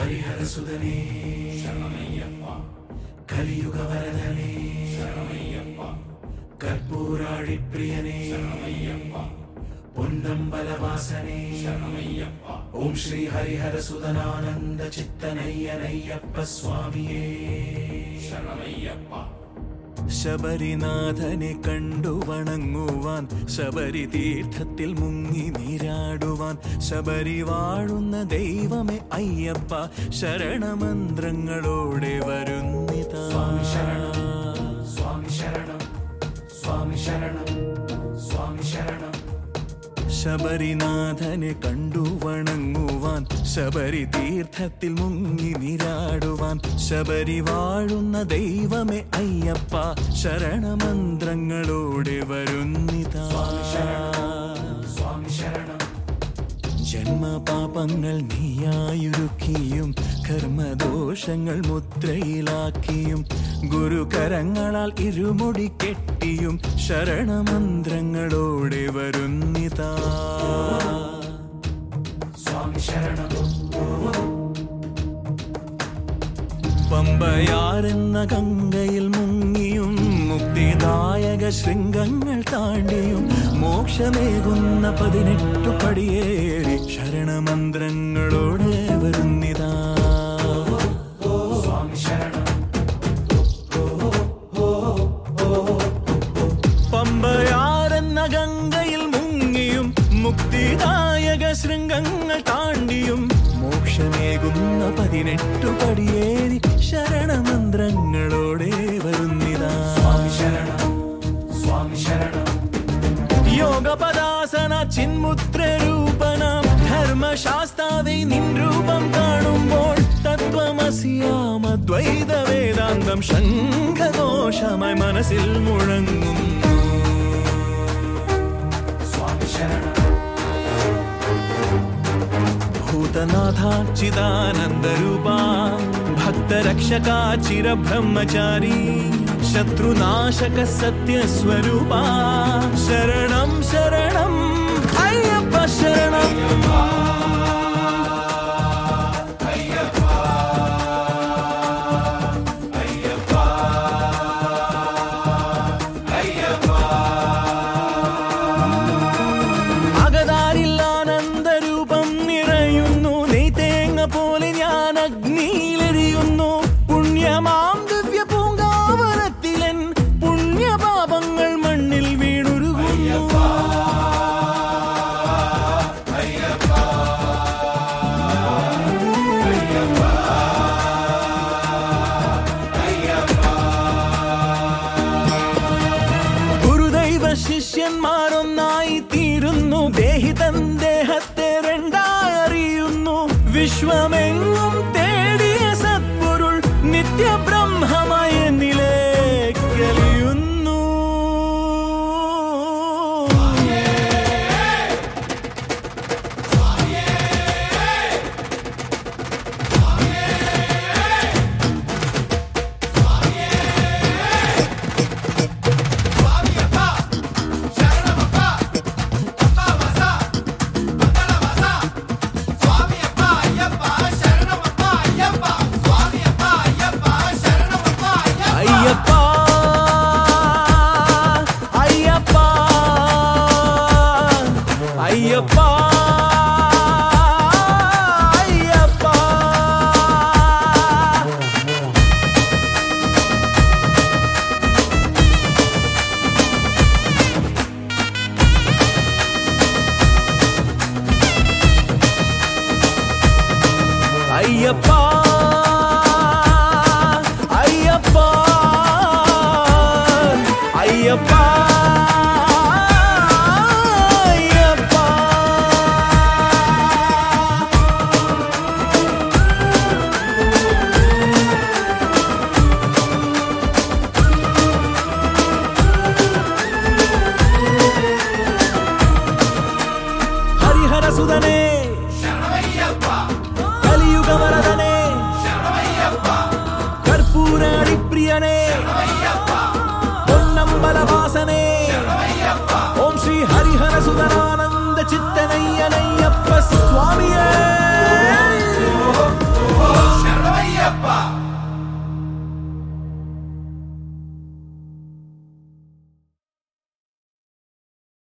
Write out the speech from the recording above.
ഹരിഹരസുതനേ ശരണമയ്യപ്പ, കലിയുഗവരദനേ ശരണമയ്യപ്പ, കർപ്പൂരാഴിപ്രിയനേ ശരണമയ്യപ്പ, പൊന്നമ്പലവാസനേ ശരണമയ്യപ്പ. ഓം ശ്രീ ഹരിഹരസുതനാനന്ദ ചിത്തനയ്യനയ്യപ്പ സ്വാമിയേ ശരണമയ്യപ്പ. ശബരിനാഥനെ കണ്ടു വണങ്ങുവാൻ, ശബരി തീർത്ഥത്തിൽ മുങ്ങി നീരാടുവാൻ, ശബരി വാഴുന്ന ദൈവമേ അയ്യപ്പ, ശരണമന്ത്രങ്ങളോടെ വരുന്നിതാ. സ്വാമി ശരണം, സ്വാമി ശരണം, സ്വാമി ശരണം, സ്വാമി ശരണം. ശബരിനാഥനെ കണ്ടു വണങ്ങുവാൻ, ശബരി തീർത്ഥത്തിൽ മുങ്ങി നീരാടുവാൻ, ശബരി വാഴുന്ന ദൈവമേ അയ്യപ്പ, ശരണമന്ത്രങ്ങളോടെ വരുന്നിതാ. സ്വാമി ശരണം. ജന്മപാപങ്ങൾ നീയായൊരുക്കിയും, കർമ്മദോഷങ്ങൾ മുദ്രയിലാക്കിയും, ഗുരുകരങ്ങളാൽ ഇരുമുടി കെട്ടിയും, ശരണമന്ത്രങ്ങളോടെ വരുന്നിതാ. സ്വാമി ശരണം. പമ്പയാരെന്ന ഗംഗയിൽ മുങ്ങിയും, മുക്തിദായക ശൃംഗങ്ങൾ താണ്ടിയും, മോക്ഷമേകുന്ന 18 പടിയേറി, ശരണമന്ത്രങ്ങളോടെ വരുന്നിതാ. സ്വാമി ശരണം. പമ്പയാരെന്ന ഗംഗയിൽ മുങ്ങിയും, മുക്തിദായക ശൃംഗങ്ങൾ താണ്ടിയും, മോക്ഷമേകുന്ന 18 പടിയേറി, ശരണമന്ത്രങ്ങളോടെ വരുന്നിതാ. സ്വാമി ശരണം, സ്വാമി ശരണം. യോഗപദാസന ചിന്മുദ്രരൂപനാം ധർമ്മശാസ്താവേ നിൻ രൂപം കാണുമ്പോൾ, തത്വമസിയാമദ്വൈത വേദാന്തം ശംഖഘോഷമായി മനസ്സിൽ മുഴങ്ങുന്നു. സ്വാമി ശരണം. ഭൂതനാഥ ചിദാനന്ദരൂപാ, ഭക്തരക്ഷകാ ചിരബ്രഹ്മചാരി, ശത്രുനാശക സത്യസ്വരൂപാ, ശരണം ശരണം അയ്യപ്പ ശരണം. അകതാരിൽ ആനന്ദരൂപം നിറയുന്നു, നെയ്തേങ്ങ പോലെ ഞാൻ അഗ്നിയിലെരിയുന്നു. പുണ്യമാം ദിവ്യ പൂങ്കാവനത്തിലൻ പുണ്യപാപങ്ങൾ മണ്ണിൽ വീണുരുകുന്നു. ഗുരുദൈവ ശിഷ്യന്മാരൊന്നായി തീരുന്നു, ദേഹിതൻ ദേഹത്തെ രണ്ടായി അറിയുന്നു. വിശ്വമെങ്ങും തേടിയ സത്പൊരുൾ നിത്യബ്രഹ്മമായ നിലേക്കലിയുന്നു. അയ്യപ്പ അയ്യപ്പ അയ്യപ്പ അയ്യപ്പ. അയ്യപ്പ